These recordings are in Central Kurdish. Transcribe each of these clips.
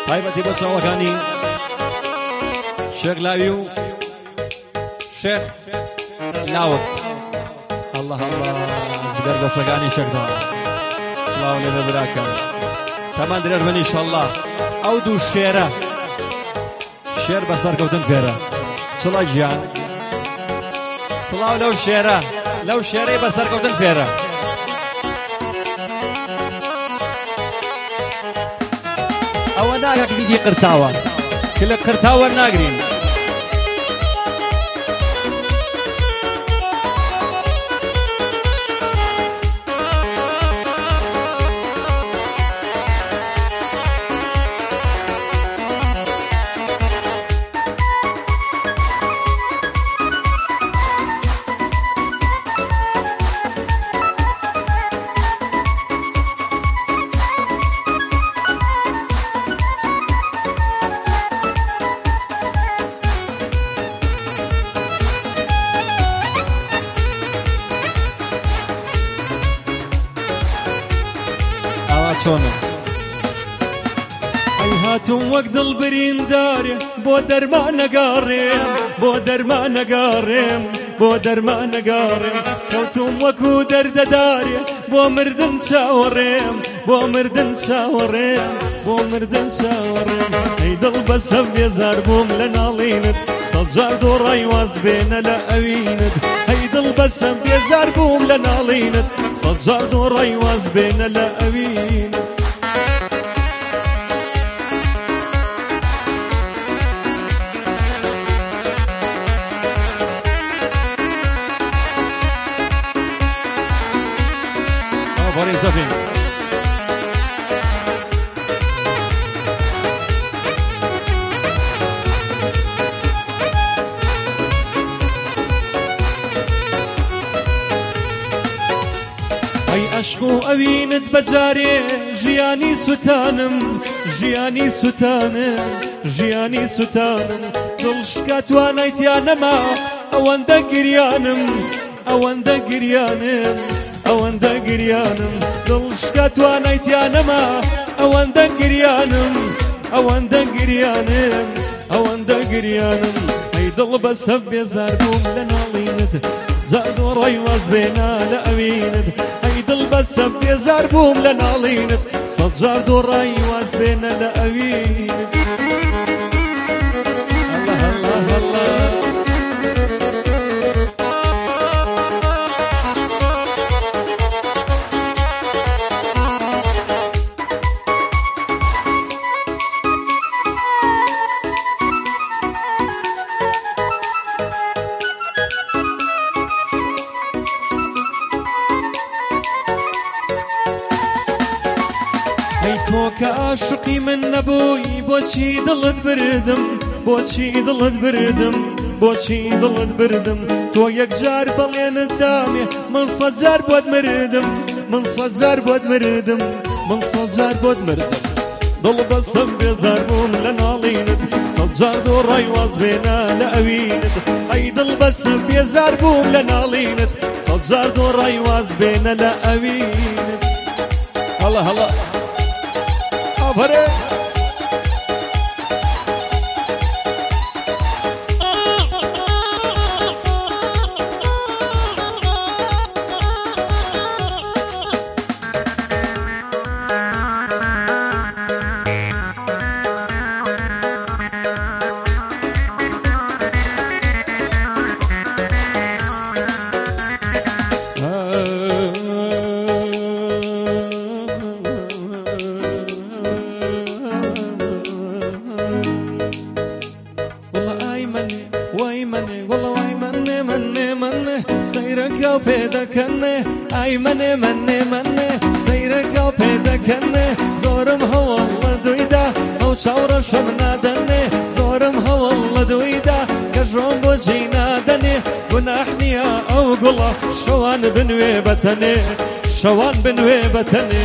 تایبەتی بۆ چاوەکانی شێخ لاوی و شێخ لاوک الله الله جگەر بەسەکانی شێخدا سڵاو لێبێ براکەم تەمان درێژ بن ئینشەڵڵا ئەو دوو شێرە شێر بەسەرکەوتن پێرە چڵە گیان سڵاو لەو شێرەی بەسەرکەوتن پێرە ئەوە ناگە کلیدی قرتاوە کلە قرتاوە ناگرین چۆنە ئەی هاتووم وەک دڵبرین دارێ بۆ دەرمانەگەڕێم کەوتوم وەکو دەردەدارێ بۆ مردن چاوەڕێم ئەی دڵ بەسە بێزار بووم لە ناڵینت سەد جار دۆڕای واز بێنە لە ئەوینت ئەی دڵ بەسە بێزار بووم لە ناڵینت سەد جار دۆڕای واز بێنە لە ئەوینت بۆری زەفین ئەی عەشق و ئەوینت بەجارێ ژیانی سوتانم دڵشکا توانایتیان نەما ئەوەندە گریانم دڵشکا توانایتیان نەما ئەوەندە گریانم ئەی دڵ بەسە بێزار بووم لە ناڵینت جادۆڕای واز بێنە لە ئەوینت ئەی دڵ بەسە بێزار بووم لە ناڵینت سەد جار دۆڕای واز بێنە لە ئەوینت ئەی تۆ کە عاشقی من نەبووی بۆچی دڵت بردم تۆ یەکجار بەڵێنت دامێ من سەد جار بۆت مردم دڵ بەسەم بێزار بووم لە ناڵینت سەد جار دۆڕای واز بێنە لە ئەوینت ئەی دڵ بەسەم بێزار بووم لە ناڵینت سەد جار دۆڕای واز بێنە لە ئەوینت هەڵە آفرین سەیرەکە و پێدەکەنێ ئای منێ سەیرەکە و پێدەکەنێ زۆرم هەوڵ لە دویدا ئەو چاوڕەشم نادەنێ زۆرم هەوڵ لە دویدا کە ژۆم بۆجی نادەنێ گوناح نییە ئەو گوڵە شەوان بنوێ بەتەنێ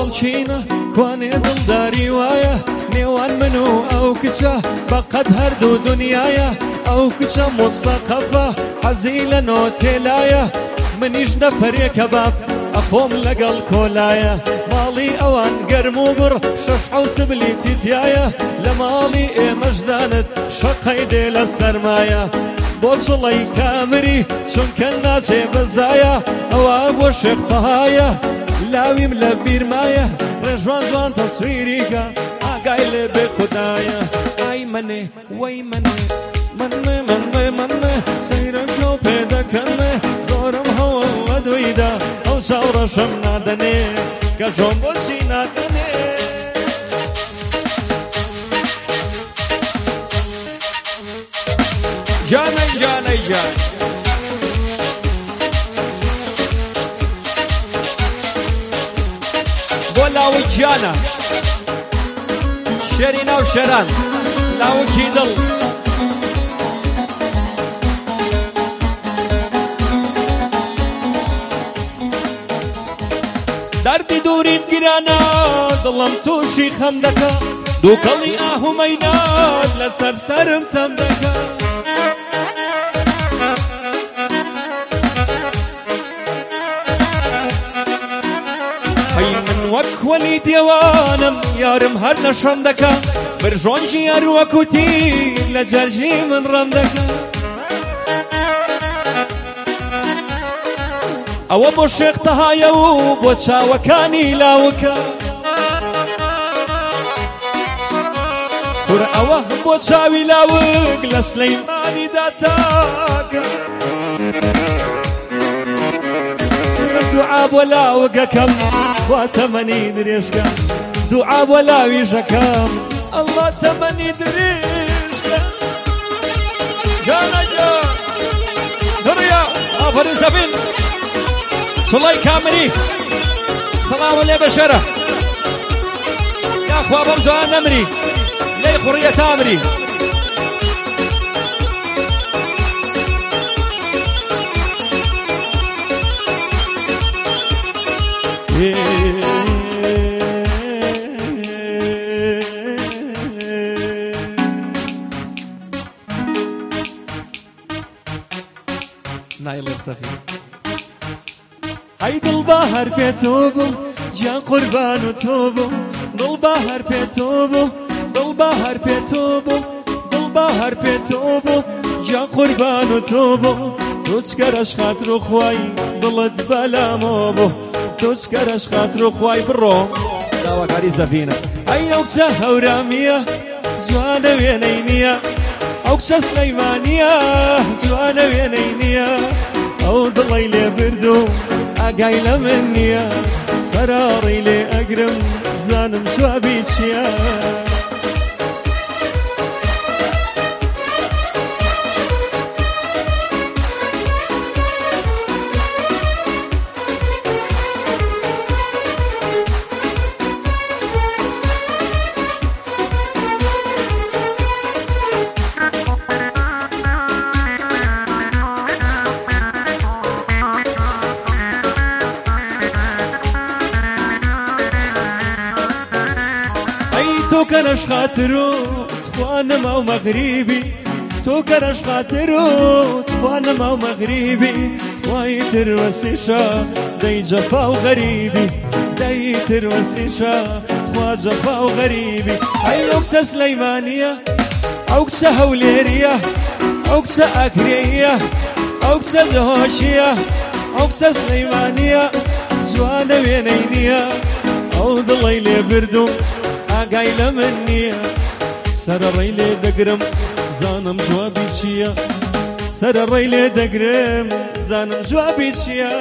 دڵچینە کوانێ دڵداری وایە نێوان من و ئەو کچە بەقەد هەردوو دنیایە ئەو کچە مستەقەفە حەزی لە نۆتێلایە منیش نەفەرێ کەباب ئەخۆم لەگەڵ کۆلایە ماڵی ئەوان گەرم و گوڕ شەش حەوت بلیتی تایە لە ماڵی ئێمەشدانت شەقەی دێ لە سەرمایە بۆ جڵەی کامری چونکە ناچێ بەزایە ئەوە بۆ شێخ تەهایە لاویم لە بیرمایە ڕێژوان جوان تەسویریکە ئاگای لێ بێ خودایە ئای منێ وەی منێ منێ منێ منێ سەیرەکە و پێدەکەمێ زۆرم هەوڵ لە دویدا ئەو چاوڕەشەم نادەنێ گەژۆم بۆچی نادەنێ جانەی جانەی جان بۆ لاوی گیانە شێری ناو شێران لاوکی دڵ دەردی دوورین گرانە دڵم تووشی خەم دەکە دووکەڵی ئاهومەینات لەسەر سەرم تەم دەکە وەک وەلی دیوانم یارم هەر نەشەم دەکە برژۆنجی هەروەکوتی لە جەرجی من ڕەم دەکە ئەوە بۆ شێخ تەهایە و بۆ چاوەکانی لاوکە کور ئەوە بۆ چاوی لاوک لە سلەیمانی داتاکە دوعا بۆ لاوکەکەم خوا تەمەنی درێژکە دوعا بۆ لاویژەکەم ئەڵڵا تەمەنی درێژکە جانەجا دڕیا ئافەری زەبین سوڵای کامری سەڵاو لێ بەشەرە یاخوا بەم جوان نەمری لێی خوڕیە تامری نایڵێ سەفی ئەی دڵ بەهەر پێتۆ بوو گیان قوربان و تۆ بوو دڵ بەهەر پێتۆ بوو دڵ بەهەر پێتۆ بوو دڵ بەهەر پێتۆ بوو گیان قوربان و تۆ بوو تۆچکەرەش خاتر و خوای دڵت بەلامۆ بوو تۆچکەرەش خاتر و خوای بڕۆ داواکاری زەفینە ئەی ئەو کچە هەورامیە جوانە وێنەی نییە ئەو کچە سلەیمانیە جوانە وێنەی نییە ئەو دڵی لێ بردو ئاگای لە من نییە سەراڕی لێ ئەگرم زانم جوابی چییە تۆ کەرەش خاتر و توانەما و مەغریبی تۆ کەرەش خاتر و توانەما و مەغریبی توایتر وەسیشە دەی جەفا و غەریبی دەیتر وەسیشە توا جەفا و غەریبی ئەی ئەو کچە سلەیمانیە ئەو کچە هەولێریە ئەو کچە ئەکرێیە ئەو کچە دهۆشیە ئەو کچە سلەیمانیە جوانە وێنەی نییە ئەو دڵی لێ بردوم ئاگای لە من نییە سەرەڕێی لێ دەگرم زانم جوابی چییە سەرەڕێی لێ دەگرم زانم جوابی چییە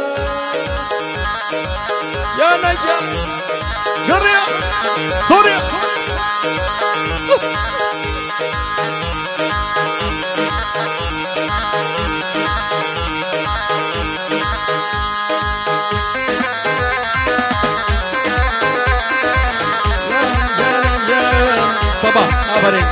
یانەگە گەڕێ سۆرێ صباح آفرین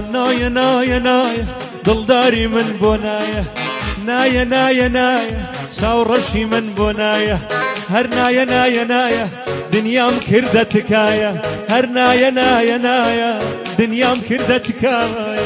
نایە نایە نایە دڵداری من بۆ نایە نایە نایە نایە چاوڕەشی من بۆ نایە هەر نایە نایە نایە دنیام کردە تکایە هەر نایە نایە نایە دنیام کردە تکایە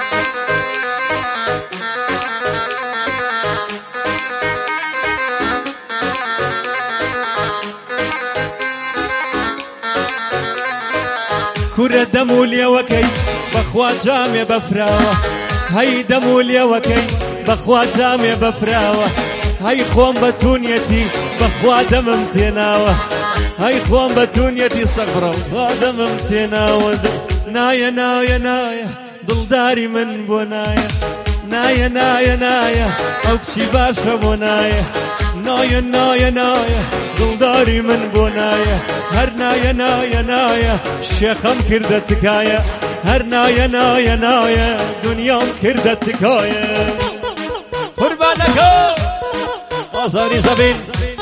کورە دەم و لێوەکەی بەخوا جامێ بەفراوە هەی دەم و لێوەکەی بەخوا جامێ بەفراوە هەی خۆم بەتونیەتی بەخوا دەمم تێناوە هەی خۆم بەتونیەتی سەغڕە خوا دەمم تێناوە نایە نایە نایە دڵداری من بۆ نایە نایە نایە نایە ئەو کچی باشە بۆ نایە نایە نایە نایە دڵداری من بۆ نایە هەر نایە نایە نایە شێخەم کردە تکایە هەر نایە نایە نایە دنیام کردە تکایە قوربانەکە ئازاری زەبین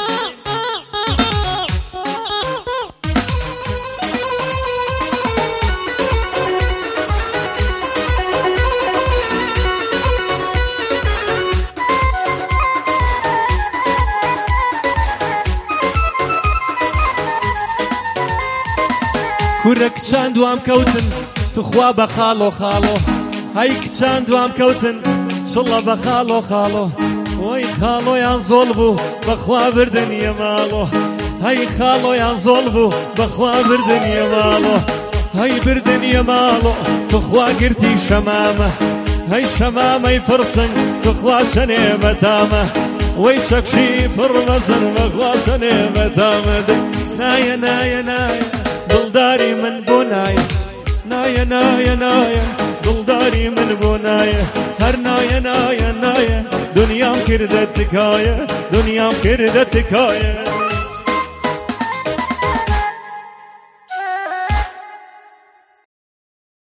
کورە کچان دوام کەوتن تخوا بە خاڵۆ خاڵۆ هەی کچان دوام کەوتن چڵە بە خاڵۆ خاڵۆ وەی خاڵۆیان زۆڵ بوو بەخوا بردنیە ماڵۆ هەی خاڵۆیان زۆڵ بوو بەخوا بردنیە ماڵۆ هەی بردنیە ماڵۆ تخوا گرتی شەمامە هەی شەمامەی پڕچنگ تخوا چەنێ بەتامە وەی چەکشی پڕمەزن بەخوا چەنێ بەتامە نایە نایە نایە دڵداری من بۆ نایە نایە نایە نایە دڵداری من بۆ نایە هەر نایە نایە نایە دنیام کردە تکایە دنیام کردە تکایە